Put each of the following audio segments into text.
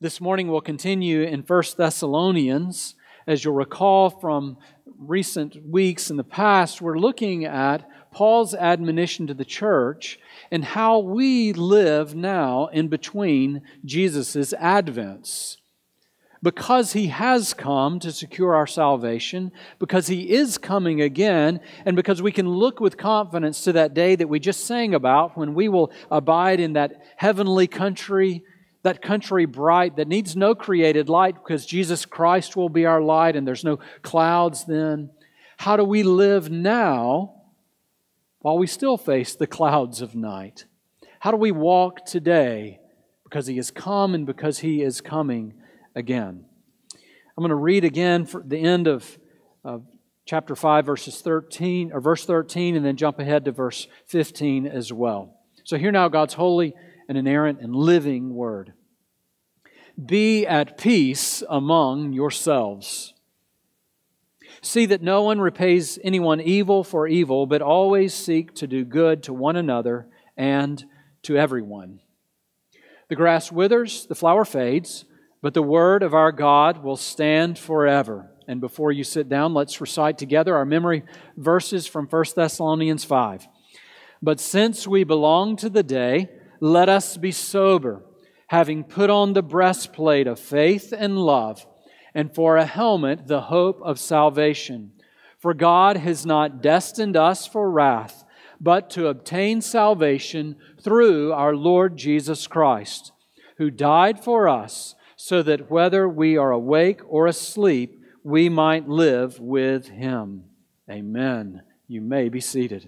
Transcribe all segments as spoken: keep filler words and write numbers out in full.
This morning we'll continue in First Thessalonians. As you'll recall from recent weeks in the past, we're looking at Paul's admonition to the church and how we live now in between Jesus' advents. Because He has come to secure our salvation, because He is coming again, and because we can look with confidence to that day that we just sang about when we will abide in that heavenly country, that country bright that needs no created light because Jesus Christ will be our light and there's no clouds then. How do we live now while we still face the clouds of night? How do we walk today because He has come and because He is coming again? I'm going to read again for the end of, of chapter five, verses thirteen, or verse thirteen, and then jump ahead to verse fifteen as well. So hear now God's holy and inerrant and living Word. Be at peace among yourselves. See that no one repays anyone evil for evil, but always seek to do good to one another and to everyone. The grass withers, the flower fades, but the word of our God will stand forever. And before you sit down, let's recite together our memory verses from First Thessalonians five. But since we belong to the day, let us be sober, having put on the breastplate of faith and love, and for a helmet the hope of salvation. For God has not destined us for wrath, but to obtain salvation through our Lord Jesus Christ, who died for us, so that whether we are awake or asleep, we might live with Him. Amen. You may be seated.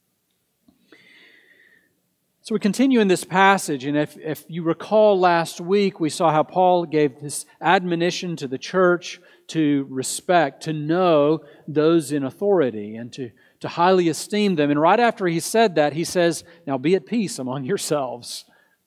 So we continue in this passage, and if, if you recall last week, we saw how Paul gave this admonition to the church to respect, to know those in authority, and to, to highly esteem them. And right after he said that, he says, now be at peace among yourselves.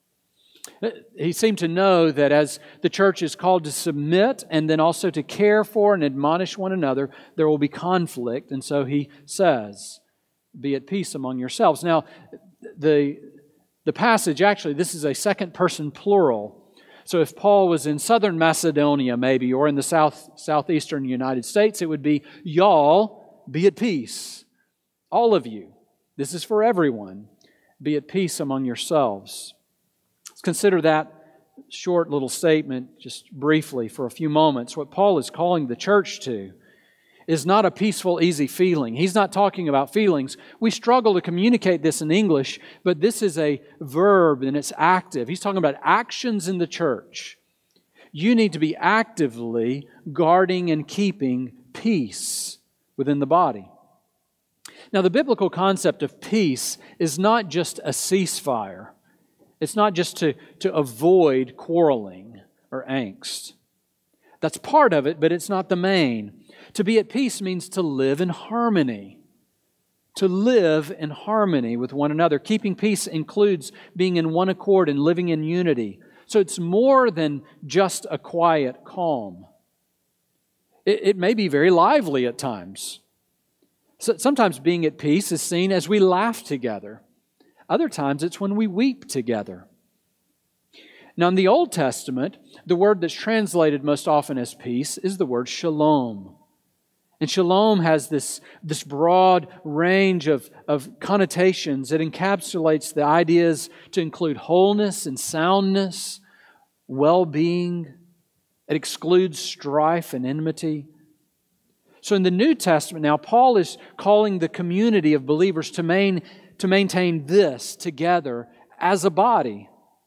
He seemed to know that as the church is called to submit and then also to care for and admonish one another, there will be conflict. And so he says, be at peace among yourselves. Now, the... The passage, actually, this is a second person plural. So if Paul was in southern Macedonia, maybe, or in the south southeastern United States, it would be, y'all, be at peace. All of you. This is for everyone. Be at peace among yourselves. Let's consider that short little statement just briefly for a few moments. What Paul is calling the church to is not a peaceful, easy feeling. He's not talking about feelings. We struggle to communicate this in English, but this is a verb and it's active. He's talking about actions in the church. You need to be actively guarding and keeping peace within the body. Now, the biblical concept of peace is not just a ceasefire. It's not just to, to avoid quarreling or angst. That's part of it, but it's not the main. To be at peace means to live in harmony. To live in harmony with one another. Keeping peace includes being in one accord and living in unity. So it's more than just a quiet calm. It, it may be very lively at times. So sometimes being at peace is seen as we laugh together. Other times it's when we weep together. Now in the Old Testament, the word that's translated most often as peace is the word shalom. And shalom has this, this broad range of, of connotations. It encapsulates the ideas to include wholeness and soundness, well-being. It excludes strife and enmity. So in the New Testament now, Paul is calling the community of believers to, main, to maintain this together as a body.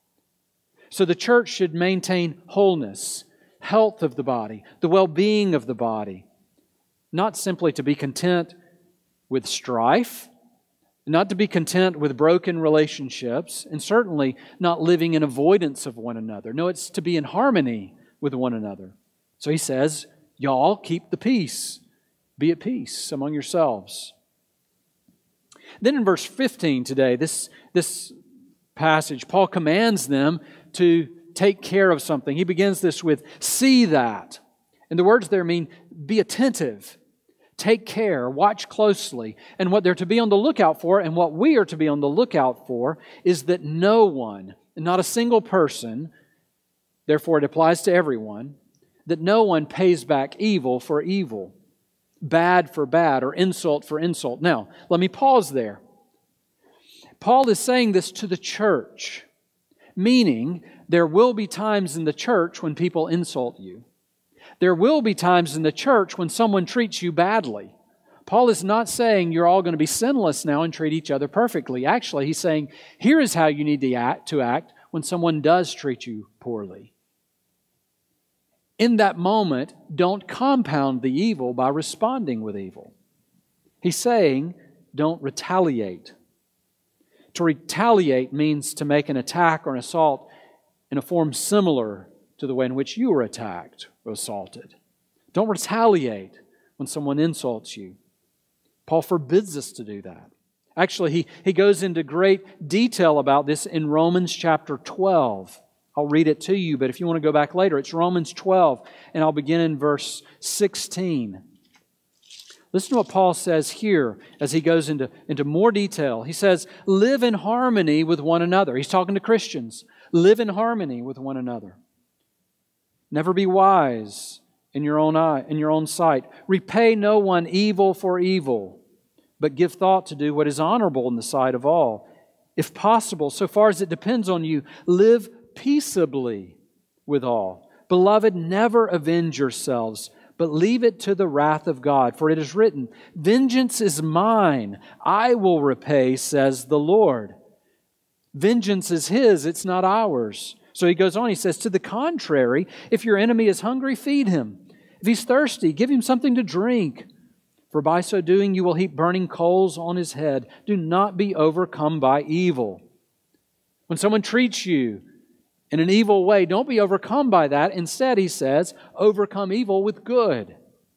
So the church should maintain wholeness, health of the body, the well-being of the body. Not simply to be content with strife, not to be content with broken relationships, and certainly not living in avoidance of one another. No, it's to be in harmony with one another. So he says, y'all keep the peace. Be at peace among yourselves. Then in verse fifteen today, this, this passage, Paul commands them to take care of something. He begins this with, see that. And the words there mean, be attentive. Take care, watch closely. And what they're to be on the lookout for, and what we are to be on the lookout for, is that no one, not a single person, therefore it applies to everyone, that no one pays back evil for evil, bad for bad, or insult for insult. Now, let me pause there. Paul is saying this to the church, meaning there will be times in the church when people insult you. There will be times in the church when someone treats you badly. Paul is not saying you're all going to be sinless now and treat each other perfectly. Actually, he's saying here is how you need to act, to act when someone does treat you poorly. In that moment, don't compound the evil by responding with evil. He's saying, don't retaliate. To retaliate means to make an attack or an assault in a form similar to the way in which you were attacked or assaulted. Don't retaliate when someone insults you. Paul forbids us to do that. Actually, he, he goes into great detail about this in Romans chapter twelve. I'll read it to you, but if you want to go back later, it's Romans twelve, and I'll begin in verse sixteen. Listen to what Paul says here as he goes into, into more detail. He says, live in harmony with one another. He's talking to Christians. Live in harmony with one another. Never be wise in your own eye, in your own sight. Repay no one evil for evil, but give thought to do what is honorable in the sight of all. If possible, so far as it depends on you, live peaceably with all. Beloved, never avenge yourselves, but leave it to the wrath of God. For it is written, vengeance is mine, I will repay, says the Lord. Vengeance is His, it's not ours. So he goes on, he says, to the contrary, if your enemy is hungry, feed him. If he's thirsty, give him something to drink. For by so doing, you will heap burning coals on his head. Do not be overcome by evil. When someone treats you in an evil way, don't be overcome by that. Instead, he says, overcome evil with good.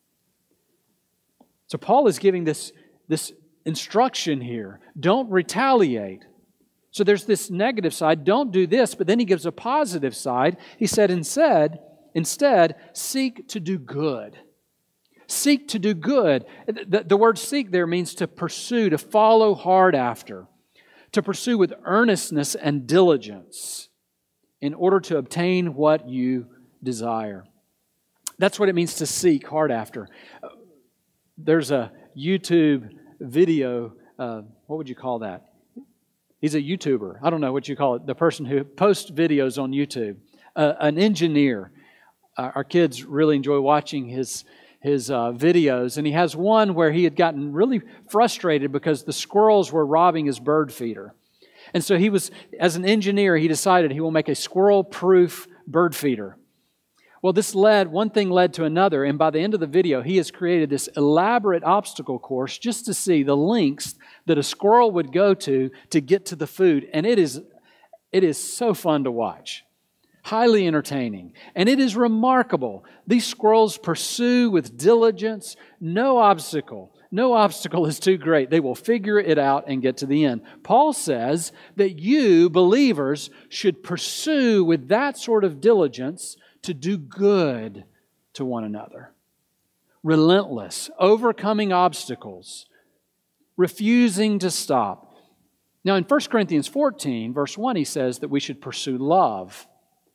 So Paul is giving this, this instruction here. Don't retaliate. So there's this negative side, don't do this, but then he gives a positive side. He said, instead, instead, seek to do good. Seek to do good. The, the word seek there means to pursue, to follow hard after, to pursue with earnestness and diligence in order to obtain what you desire. That's what it means to seek hard after. There's a YouTube video, uh, what would you call that? He's a YouTuber. I don't know what you call it. The person who posts videos on YouTube. Uh, an engineer. Uh, our kids really enjoy watching his, his uh, videos. And he has one where he had gotten really frustrated because the squirrels were robbing his bird feeder. And so he was, as an engineer, he decided he will make a squirrel-proof bird feeder. Well, this led, one thing led to another, and by the end of the video, he has created this elaborate obstacle course just to see the lengths that a squirrel would go to to get to the food. And it is, it is so fun to watch. Highly entertaining. And it is remarkable. These squirrels pursue with diligence. No obstacle. No obstacle is too great. They will figure it out and get to the end. Paul says that you, believers, should pursue with that sort of diligence to do good to one another. Relentless, overcoming obstacles, refusing to stop. Now in First Corinthians fourteen, verse one, he says that we should pursue love.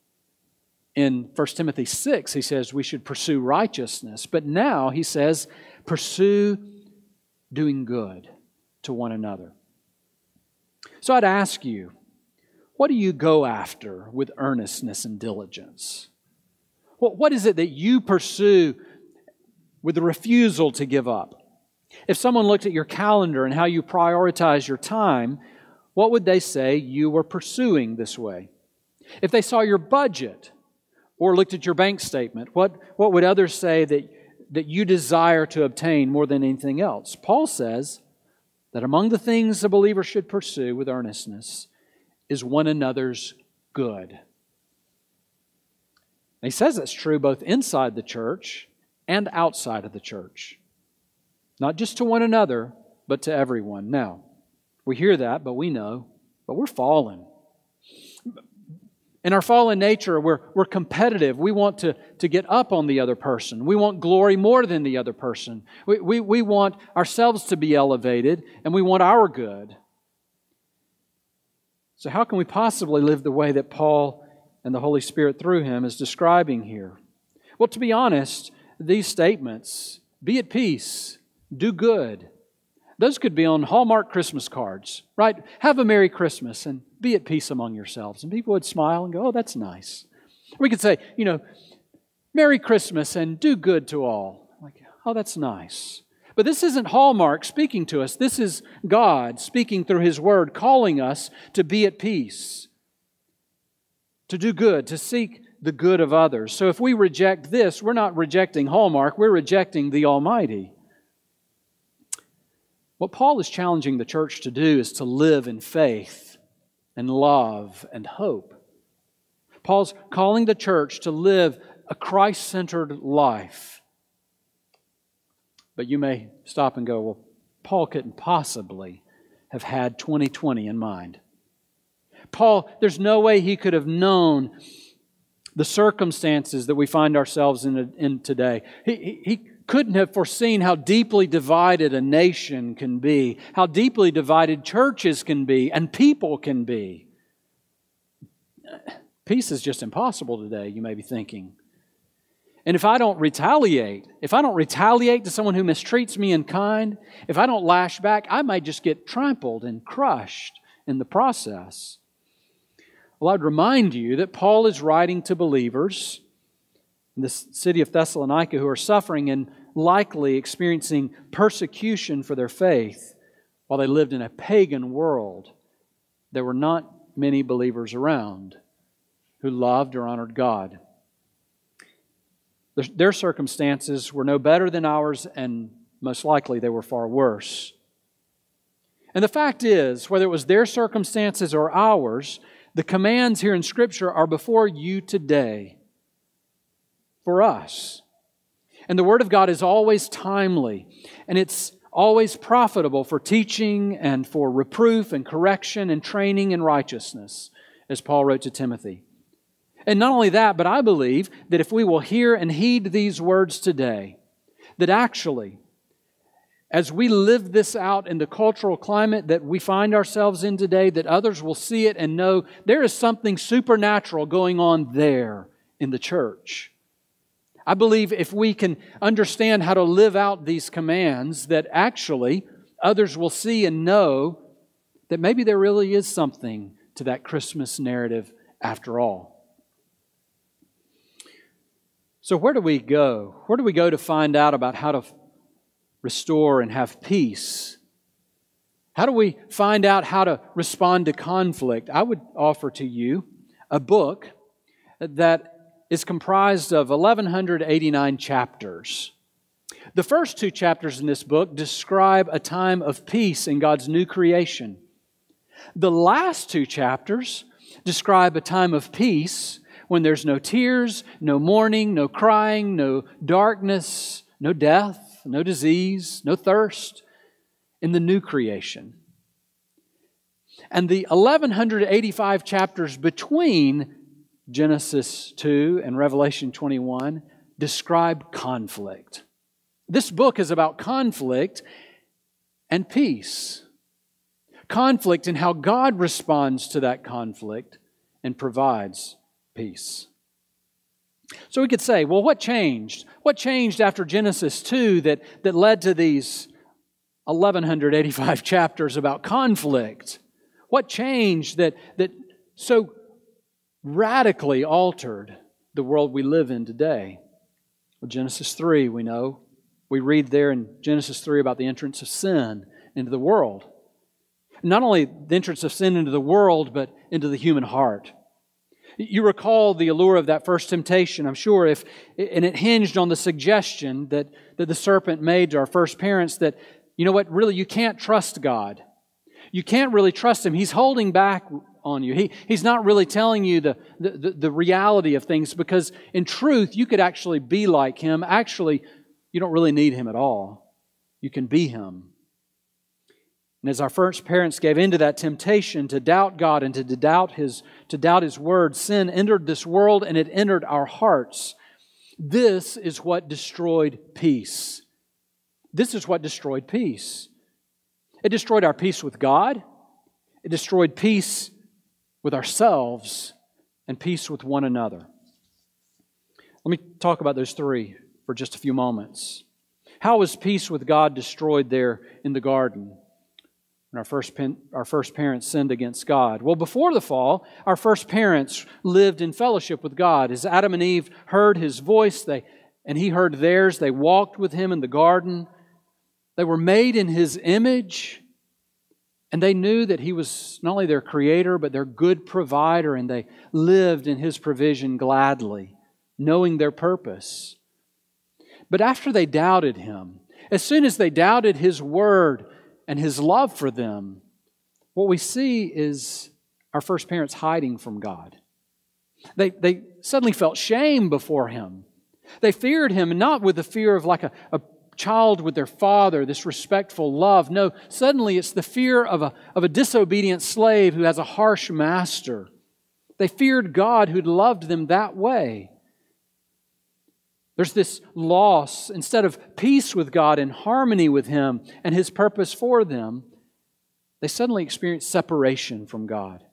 In First Timothy six, he says we should pursue righteousness. But now he says, pursue doing good to one another. So I'd ask you, what do you go after with earnestness and diligence? What is it that you pursue with the refusal to give up? If someone looked at your calendar and how you prioritize your time, what would they say you were pursuing this way? If they saw your budget or looked at your bank statement, what, what would others say that, that you desire to obtain more than anything else? Paul says that among the things a believer should pursue with earnestness is one another's good. And he says that's true both inside the church and outside of the church. Not just to one another, but to everyone. Now, we hear that, but we know, but we're fallen. In our fallen nature, we're, we're competitive. We want to, to get up on the other person. We want glory more than the other person. We, we, we want ourselves to be elevated, and we want our good. So how can we possibly live the way that Paul and the Holy Spirit through Him is describing here. Well, to be honest, these statements, be at peace, do good, those could be on Hallmark Christmas cards, right? Have a Merry Christmas and be at peace among yourselves. And people would smile and go, oh, that's nice. We could say, you know, Merry Christmas and do good to all. Like, oh, that's nice. But this isn't Hallmark speaking to us. This is God speaking through His Word, calling us to be at peace, to do good, to seek the good of others. So if we reject this, we're not rejecting Hallmark, we're rejecting the Almighty. What Paul is challenging the church to do is to live in faith and love and hope. Paul's calling the church to live a Christ-centered life. But you may stop and go, well, Paul couldn't possibly have had twenty twenty in mind. Paul, there's no way he could have known the circumstances that we find ourselves in, in today. He, he, he couldn't have foreseen how deeply divided a nation can be, how deeply divided churches can be, and people can be. Peace is just impossible today, you may be thinking. And if I don't retaliate, if I don't retaliate to someone who mistreats me in kind, if I don't lash back, I might just get trampled and crushed in the process. Well, I'd remind you that Paul is writing to believers in the city of Thessalonica who are suffering and likely experiencing persecution for their faith while they lived in a pagan world. There were not many believers around who loved or honored God. Their circumstances were no better than ours, and most likely they were far worse. And the fact is, whether it was their circumstances or ours, the commands here in Scripture are before you today, for us. And the Word of God is always timely, and it's always profitable for teaching and for reproof and correction and training in righteousness, as Paul wrote to Timothy. And not only that, but I believe that if we will hear and heed these words today, that actually, as we live this out in the cultural climate that we find ourselves in today, that others will see it and know there is something supernatural going on there in the church. I believe if we can understand how to live out these commands, that actually others will see and know that maybe there really is something to that Christmas narrative after all. So where do we go? Where do we go to find out about how to restore and have peace? How do we find out how to respond to conflict? I would offer to you a book that is comprised of eleven eighty-nine chapters. The first two chapters in this book describe a time of peace in God's new creation. The last two chapters describe a time of peace when there's no tears, no mourning, no crying, no darkness, no death, no disease, no thirst in the new creation. And the eleven eighty-five chapters between Genesis two and Revelation twenty-one describe conflict. This book is about conflict and peace. Conflict and how God responds to that conflict and provides peace. So we could say, well, what changed? What changed after Genesis two that, that led to these eleven eighty-five chapters about conflict? What changed that, that so radically altered the world we live in today? Well, Genesis three, we know. We read there in Genesis three about the entrance of sin into the world. Not only the entrance of sin into the world, but into the human heart. You recall the allure of that first temptation, I'm sure, if and it hinged on the suggestion that, that the serpent made to our first parents that, you know what, really you can't trust God. You can't really trust Him. He's holding back on you. He, he's not really telling you the, the, the reality of things, because in truth you could actually be like Him. Actually, you don't really need Him at all. You can be Him. And as our first parents gave into that temptation to doubt God and to doubt His, to doubt His Word, sin entered this world and it entered our hearts. This is what destroyed peace. This is what destroyed peace. It destroyed our peace with God. It destroyed peace with ourselves. and peace with one another. Let me talk about those three for just a few moments. How was peace with God destroyed there in the garden when our first, our first parents sinned against God? Well, before the fall, our first parents lived in fellowship with God. As Adam and Eve heard His voice, they, and He heard theirs, they walked with Him in the garden. They were made in His image, and they knew that He was not only their Creator, but their good provider, and they lived in His provision gladly, knowing their purpose. But after they doubted Him, as soon as they doubted His Word and His love for them, what we see is our first parents hiding from God. They, they suddenly felt shame before Him. They feared Him, and not with the fear of like a, a child with their father, this respectful love. No, suddenly it's the fear of a, of a disobedient slave who has a harsh master. They feared God who'd loved them that way. There's this loss. Instead of peace with God and harmony with Him and His purpose for them, they suddenly experience separation from God.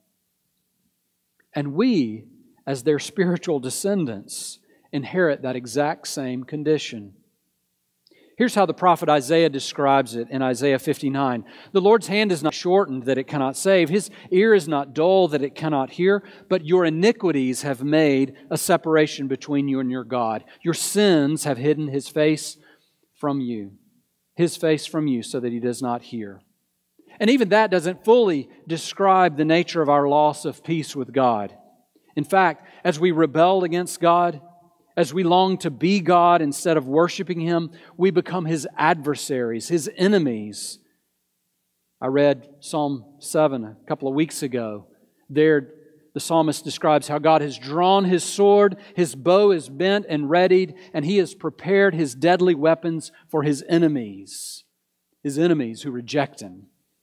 And we, as their spiritual descendants, inherit that exact same condition. Here's how the prophet Isaiah describes it in Isaiah fifty-nine. The Lord's hand is not shortened that it cannot save. His ear is not dull that it cannot hear. But your iniquities have made a separation between you and your God. Your sins have hidden His face from you. His face from you so that He does not hear. And even that doesn't fully describe the nature of our loss of peace with God. In fact, as we rebel against God, as we long to be God instead of worshiping Him, we become His adversaries, His enemies. I read Psalm seven a couple of weeks ago. There, the psalmist describes how God has drawn His sword, His bow is bent and readied, and He has prepared His deadly weapons for His enemies, His enemies who reject Him.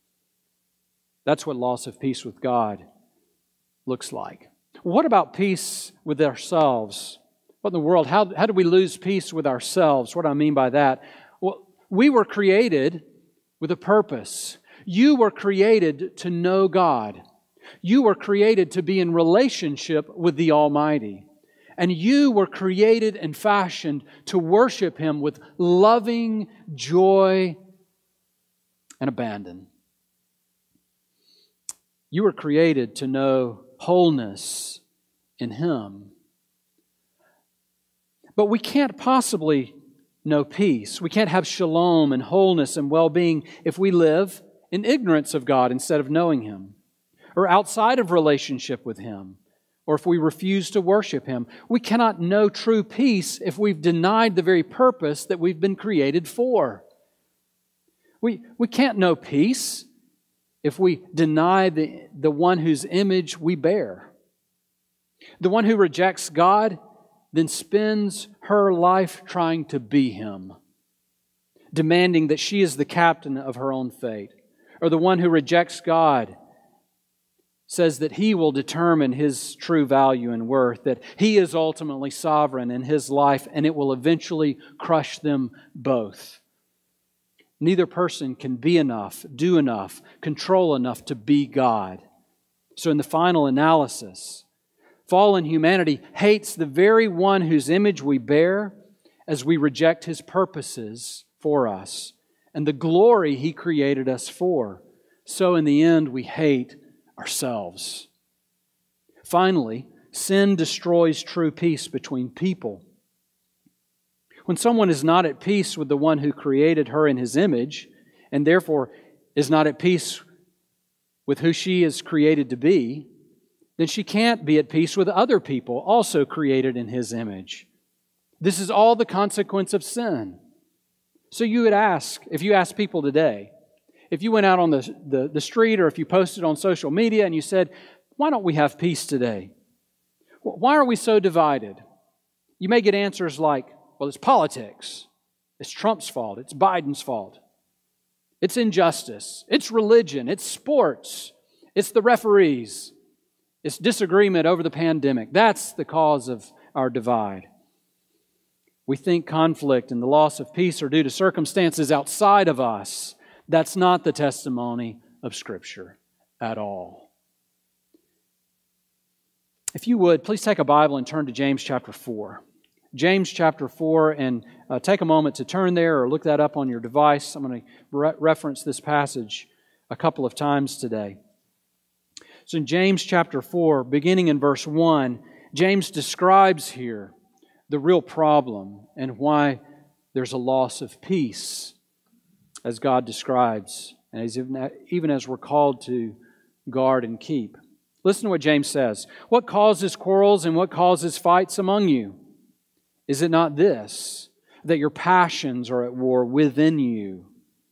That's what loss of peace with God looks like. What about peace with ourselves? What in the world? How, how do we lose peace with ourselves? What do I mean by that? Well, we were created with a purpose. You were created to know God. You were created to be in relationship with the Almighty. And you were created and fashioned to worship Him with loving joy and abandon. You were created to know wholeness in Him. But we can't possibly know peace. We can't have shalom and wholeness and well-being if we live in ignorance of God instead of knowing Him, or outside of relationship with Him, or if we refuse to worship Him. We cannot know true peace if we've denied the very purpose that we've been created for. We, we can't know peace if we deny the, the one whose image we bear. The one who rejects God then spends her life trying to be Him, demanding that she is the captain of her own fate. Or the one who rejects God says that He will determine his true value and worth, that He is ultimately sovereign in his life, and it will eventually crush them both. Neither person can be enough, do enough, control enough to be God. So in the final analysis, fallen humanity hates the very one whose image we bear as we reject His purposes for us and the glory He created us for. So in the end, we hate ourselves. Finally, sin destroys true peace between people. When someone is not at peace with the one who created her in His image, and therefore is not at peace with who she is created to be, then she can't be at peace with other people also created in His image. This is all the consequence of sin. So you would ask, if you ask people today, if you went out on the, the, the street or if you posted on social media and you said, why don't we have peace today? Why are we so divided? You may get answers like, well, it's politics. It's Trump's fault. It's Biden's fault. It's injustice. It's religion. It's sports. It's the referees. It's disagreement over the pandemic. That's the cause of our divide. We think conflict and the loss of peace are due to circumstances outside of us. That's not the testimony of Scripture at all. If you would, please take a Bible and turn to James chapter four. James chapter four, and uh, take a moment to turn there or look that up on your device. I'm going to re- reference this passage a couple of times today. So in James chapter four, beginning in verse one, James describes here the real problem and why there's a loss of peace, as God describes, and as even, even as we're called to guard and keep. Listen to what James says. What causes quarrels and what causes fights among you? Is it not this, that your passions are at war within you?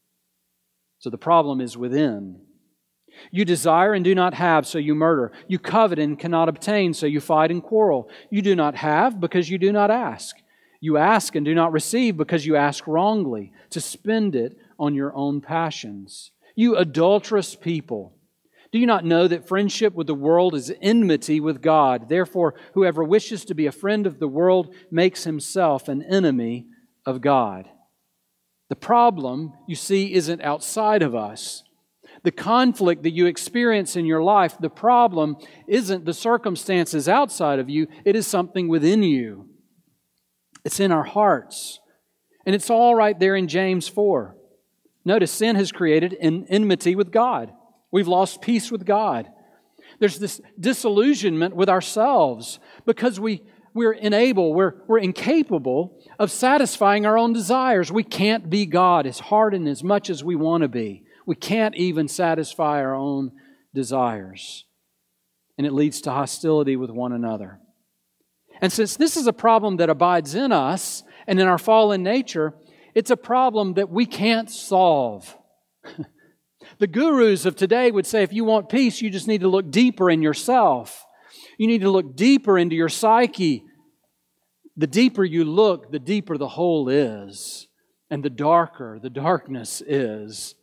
So the problem is within. You desire and do not have, so you murder. You covet and cannot obtain, so you fight and quarrel. You do not have because you do not ask. You ask and do not receive because you ask wrongly, to spend it on your own passions. You adulterous people, do you not know that friendship with the world is enmity with God? Therefore, whoever wishes to be a friend of the world makes himself an enemy of God. The problem, you see, isn't outside of us. The conflict that you experience in your life, the problem isn't the circumstances outside of you, it is something within you. It's in our hearts. And it's all right there in James four. Notice, sin has created an enmity with God. We've lost peace with God. There's this disillusionment with ourselves because we, we're unable, we're, we're incapable of satisfying our own desires. We can't be God as hard and as much as we want to be. We can't even satisfy our own desires. And it leads to hostility with one another. And since this is a problem that abides in us and in our fallen nature, it's a problem that we can't solve. The gurus of today would say if you want peace, you just need to look deeper in yourself. You need to look deeper into your psyche. The deeper you look, the deeper the hole is. And the darker the darkness is.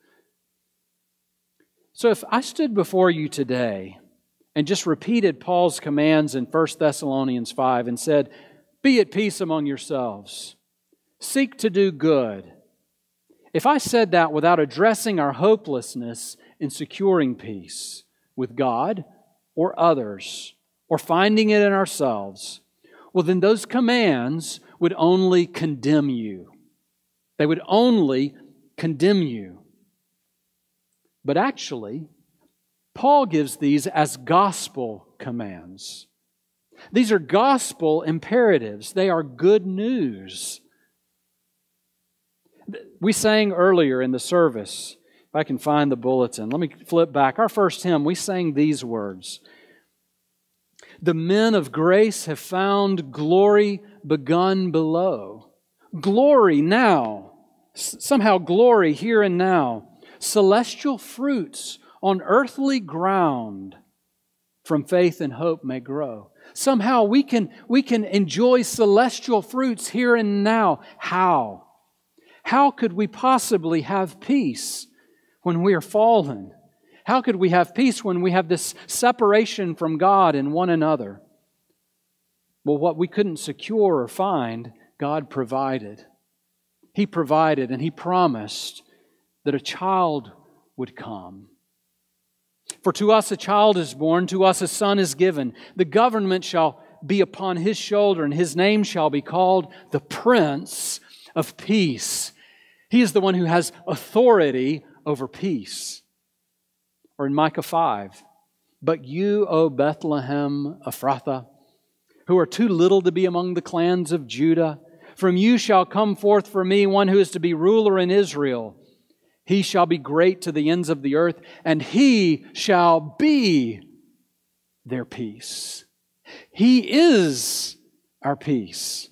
So if I stood before you today and just repeated Paul's commands in First Thessalonians five and said, be at peace among yourselves, seek to do good. If I said that without addressing our hopelessness in securing peace with God or others, or finding it in ourselves, well then those commands would only condemn you. They would only condemn you. But actually, Paul gives these as gospel commands. These are gospel imperatives. They are good news. We sang earlier in the service, if I can find the bulletin, let me flip back. Our first hymn, we sang these words. The men of grace have found glory begun below. Glory now, somehow glory here and now. Celestial fruits on earthly ground from faith and hope may grow. Somehow we can, we can enjoy celestial fruits here and now. How? How could we possibly have peace when we are fallen? How could we have peace when we have this separation from God and one another? Well, what we couldn't secure or find, God provided. He provided and He promised that a child would come. For to us a child is born, to us a son is given. The government shall be upon His shoulder, and His name shall be called the Prince of Peace. He is the one who has authority over peace. Or in Micah five, but you, O Bethlehem Ephrathah, who are too little to be among the clans of Judah, from you shall come forth for me one who is to be ruler in Israel. He shall be great to the ends of the earth, and He shall be their peace. He is our peace.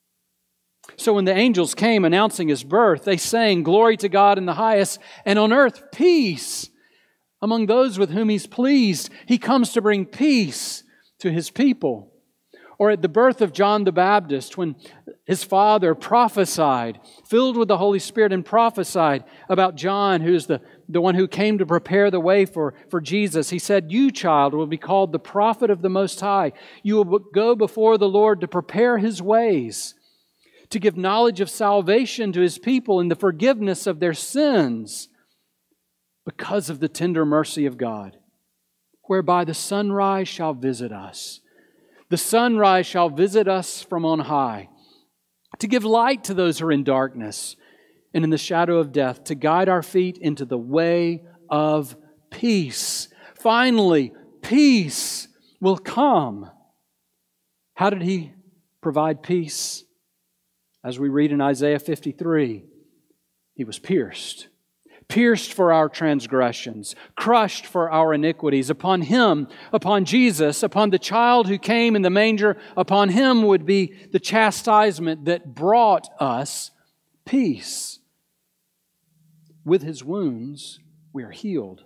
So when the angels came announcing His birth, they sang, glory to God in the highest, and on earth peace among those with whom He's pleased. He comes to bring peace to His people. Or at the birth of John the Baptist, when his father prophesied, filled with the Holy Spirit, and prophesied about John, who's the, the one who came to prepare the way for, for Jesus. He said, you, child, will be called the prophet of the Most High. You will go before the Lord to prepare His ways, to give knowledge of salvation to His people and the forgiveness of their sins because of the tender mercy of God, whereby the sunrise shall visit us, The sunrise shall visit us from on high, to give light to those who are in darkness and in the shadow of death, to guide our feet into the way of peace. Finally, peace will come. How did He provide peace? As we read in Isaiah fifty-three, He was pierced. Pierced for our transgressions, crushed for our iniquities. Upon Him, upon Jesus, upon the child who came in the manger, upon Him would be the chastisement that brought us peace. With His wounds, we are healed.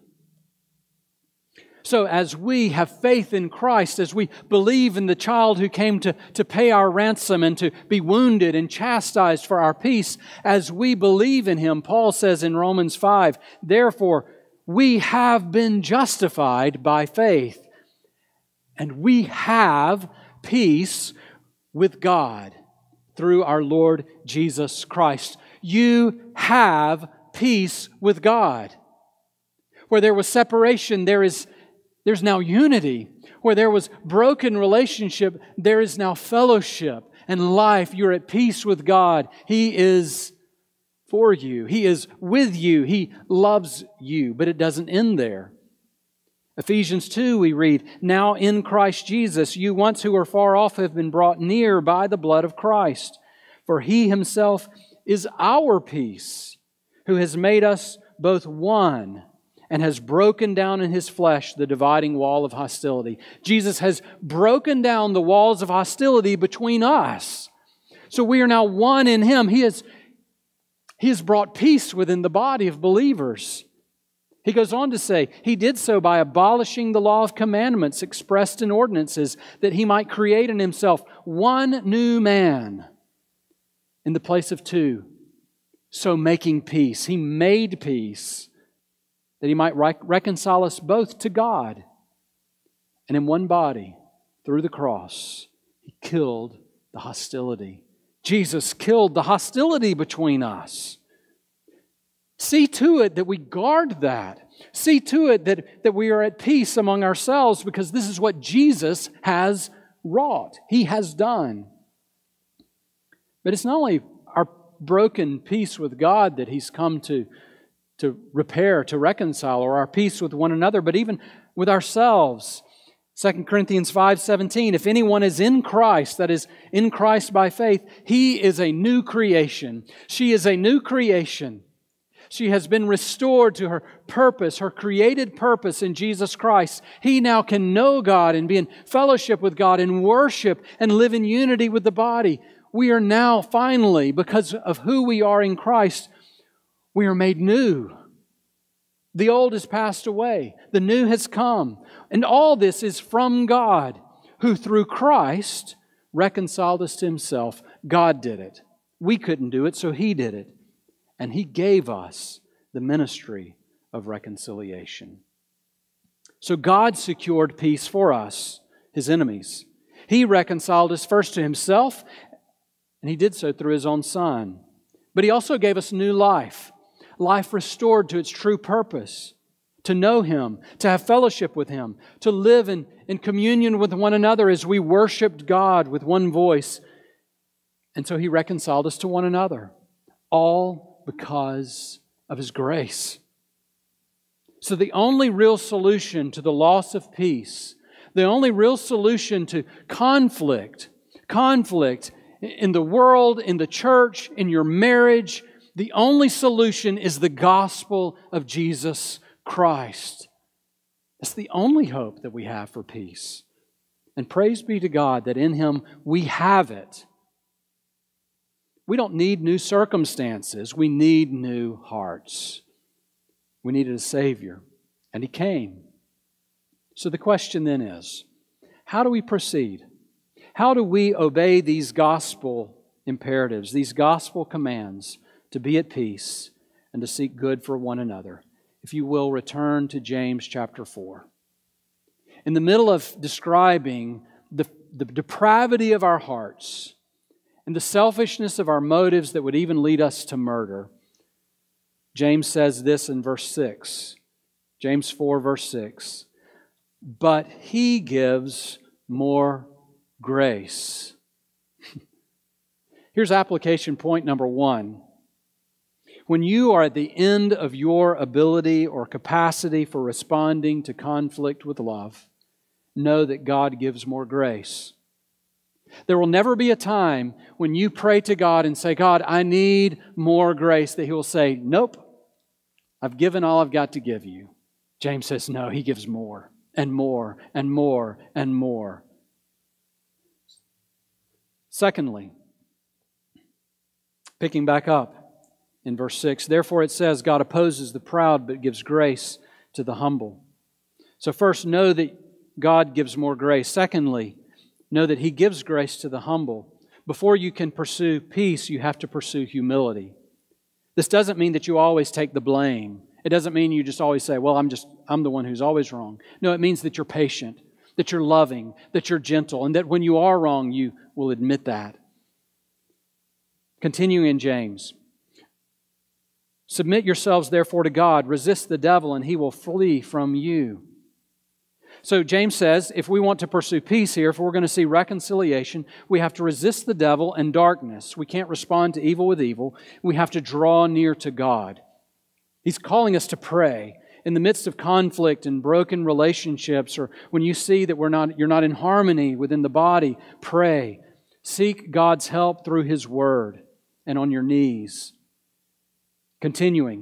So as we have faith in Christ, as we believe in the child who came to, to pay our ransom and to be wounded and chastised for our peace, as we believe in Him, Paul says in Romans five, therefore we have been justified by faith, and we have peace with God through our Lord Jesus Christ. You have peace with God. Where there was separation, there is There's now unity. Where there was broken relationship, there is now fellowship and life. You're at peace with God. He is for you. He is with you. He loves you. But it doesn't end there. Ephesians two, we read, now in Christ Jesus, you once who were far off have been brought near by the blood of Christ. For He Himself is our peace, who has made us both one, and has broken down in His flesh the dividing wall of hostility. Jesus has broken down the walls of hostility between us. So we are now one in Him. He has, he has brought peace within the body of believers. He goes on to say, He did so by abolishing the law of commandments expressed in ordinances, that He might create in Himself one new man in the place of two. So making peace. He made peace, that He might reconcile us both to God. And in one body, through the cross, He killed the hostility. Jesus killed the hostility between us. See to it that we guard that. See to it that, that we are at peace among ourselves, because this is what Jesus has wrought. He has done. But it's not only our broken peace with God that He's come to to repair, to reconcile, or our peace with one another, but even with ourselves. Second Corinthians five seventeen, if anyone is in Christ, that is, in Christ by faith, he is a new creation. She is a new creation. She has been restored to her purpose, her created purpose in Jesus Christ. He now can know God and be in fellowship with God and worship and live in unity with the body. We are now finally, because of who we are in Christ, we are made new. The old has passed away. The new has come. And all this is from God, who through Christ reconciled us to Himself. God did it. We couldn't do it, so He did it. And He gave us the ministry of reconciliation. So God secured peace for us, His enemies. He reconciled us first to Himself, and He did so through His own Son. But He also gave us new life. Life restored to its true purpose, to know Him, to have fellowship with Him, to live in, in communion with one another as we worshiped God with one voice. And so He reconciled us to one another, all because of His grace. So the only real solution to the loss of peace, the only real solution to conflict, conflict in the world, in the church, in your marriage, the only solution is the gospel of Jesus Christ. That's the only hope that we have for peace. And praise be to God that in Him we have it. We don't need new circumstances. We need new hearts. We needed a Savior, and He came. So the question then is, how do we proceed? How do we obey these gospel imperatives, these gospel commands, to be at peace and to seek good for one another? If you will, return to James chapter four. In the middle of describing the, the depravity of our hearts and the selfishness of our motives that would even lead us to murder, James says this in verse six. James four, verse six. But He gives more grace. Here's application point number one. When you are at the end of your ability or capacity for responding to conflict with love, know that God gives more grace. There will never be a time when you pray to God and say, God, I need more grace, that He will say, nope, I've given all I've got to give you. James says, no, He gives more and more and more and more. Secondly, picking back up in verse six, therefore it says, God opposes the proud but gives grace to the humble. So first, know that God gives more grace. Secondly, know that He gives grace to the humble. Before you can pursue peace, you have to pursue humility. This doesn't mean that you always take the blame. It doesn't mean you just always say, well, I'm just I'm the one who's always wrong. No, it means that you're patient, that you're loving, that you're gentle, and that when you are wrong, you will admit that. Continuing in James. Submit yourselves therefore to God, resist the devil, and he will flee from you. So James says, if we want to pursue peace here, if we're going to see reconciliation, we have to resist the devil and darkness. We can't respond to evil with evil. We have to draw near to God. He's calling us to pray. In the midst of conflict and broken relationships, or when you see that we're not, you're not in harmony within the body, pray. Seek God's help through His Word and on your knees. Continuing.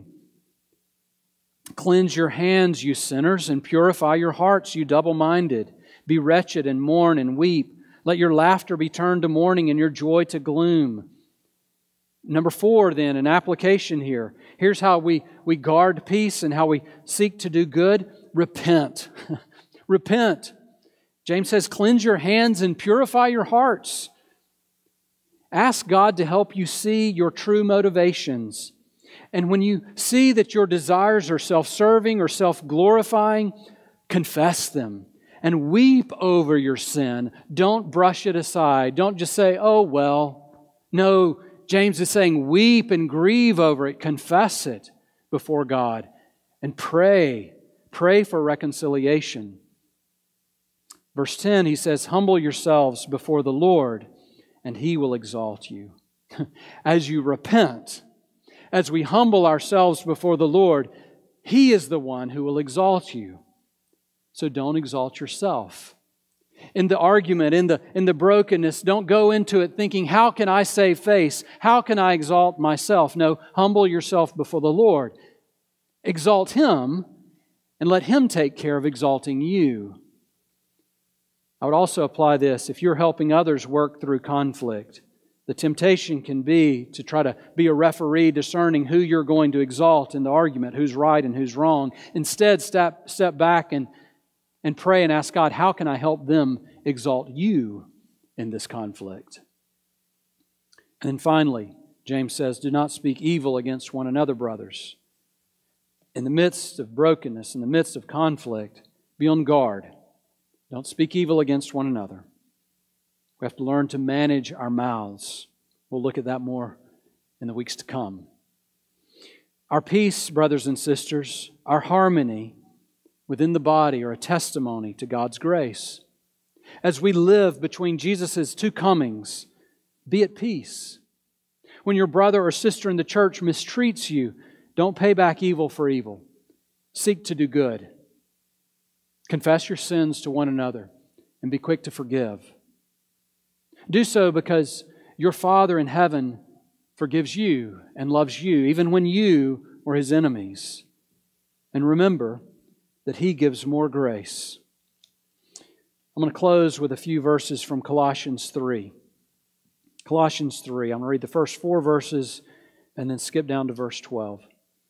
Cleanse your hands, you sinners, and purify your hearts, you double-minded. Be wretched and mourn and weep. Let your laughter be turned to mourning and your joy to gloom. Number four, then, an application here. Here's how we, we guard peace and how we seek to do good. Repent. Repent. James says, cleanse your hands and purify your hearts. Ask God to help you see your true motivations. And when you see that your desires are self-serving or self-glorifying, confess them and weep over your sin. Don't brush it aside. Don't just say, oh, well. No, James is saying weep and grieve over it. Confess it before God and pray. Pray for reconciliation. Verse ten, he says, humble yourselves before the Lord and He will exalt you. As you repent, as we humble ourselves before the Lord, He is the one who will exalt you. So don't exalt yourself. In the argument, in the, in the brokenness, don't go into it thinking, how can I save face? How can I exalt myself? No, humble yourself before the Lord. Exalt Him and let Him take care of exalting you. I would also apply this. If you're helping others work through conflict, the temptation can be to try to be a referee discerning who you're going to exalt in the argument, who's right and who's wrong. Instead, step, step back and, and pray and ask God, how can I help them exalt you in this conflict? And then finally, James says, do not speak evil against one another, brothers. In the midst of brokenness, in the midst of conflict, be on guard. Don't speak evil against one another. We have to learn to manage our mouths. We'll look at that more in the weeks to come. Our peace, brothers and sisters, our harmony within the body are a testimony to God's grace. As we live between Jesus' two comings, be at peace. When your brother or sister in the church mistreats you, don't pay back evil for evil. Seek to do good. Confess your sins to one another and be quick to forgive. Do so because your Father in heaven forgives you and loves you, even when you were His enemies. And remember that He gives more grace. I'm going to close with a few verses from Colossians three. Colossians three. I'm going to read the first four verses and then skip down to verse twelve.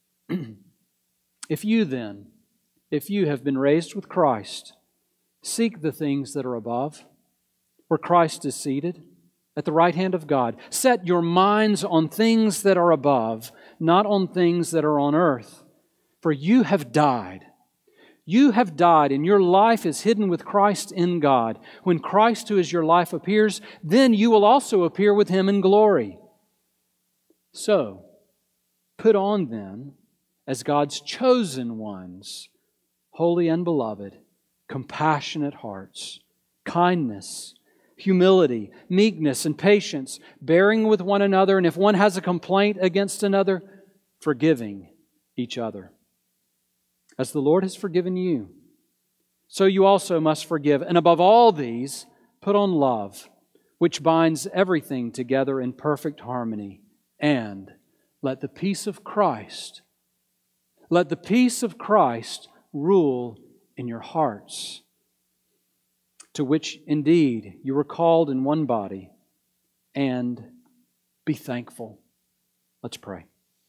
If you then, if you have been raised with Christ, seek the things that are above, where Christ is seated at the right hand of God. Set your minds on things that are above, not on things that are on earth. For you have died. You have died, and your life is hidden with Christ in God. When Christ, who is your life, appears, then you will also appear with Him in glory. So, put on then, as God's chosen ones, holy and beloved, compassionate hearts, kindness, humility, meekness, and patience, bearing with one another, and if one has a complaint against another, forgiving each other. As the Lord has forgiven you, so you also must forgive. And above all these, put on love, which binds everything together in perfect harmony. And let the peace of Christ, let the peace of Christ rule in your hearts, to which indeed you were called in one body, and be thankful. Let's pray.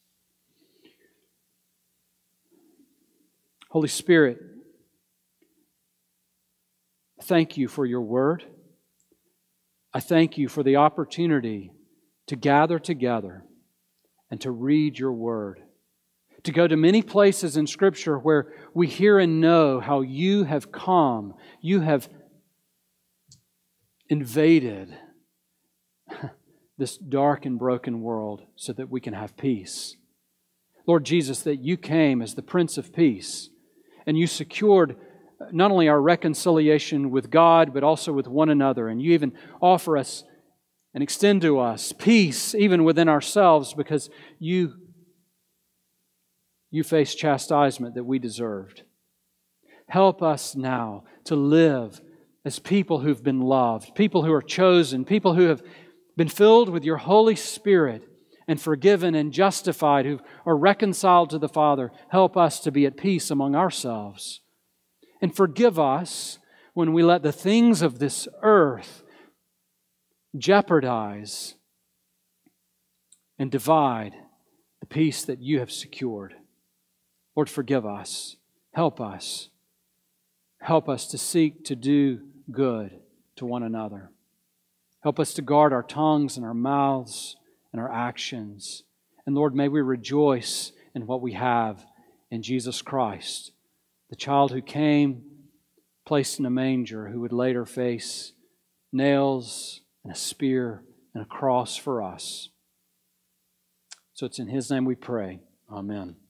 Holy Spirit, thank you for your word. I thank you for the opportunity to gather together and to read your word, to go to many places in Scripture where we hear and know how you have come, you have invaded this dark and broken world so that we can have peace. Lord Jesus, that you came as the Prince of Peace, and you secured not only our reconciliation with God, but also with one another. And you even offer us and extend to us peace even within ourselves, because you, you faced chastisement that we deserved. Help us now to live as people who've been loved, people who are chosen, people who have been filled with your Holy Spirit and forgiven and justified, who are reconciled to the Father. Help us to be at peace among ourselves. And forgive us when we let the things of this earth jeopardize and divide the peace that you have secured. Lord, forgive us. Help us. Help us to seek to do good to one another. Help us to guard our tongues and our mouths and our actions. And Lord, may we rejoice in what we have in Jesus Christ, the child who came, placed in a manger, who would later face nails and a spear and a cross for us. So it's in His name we pray. Amen.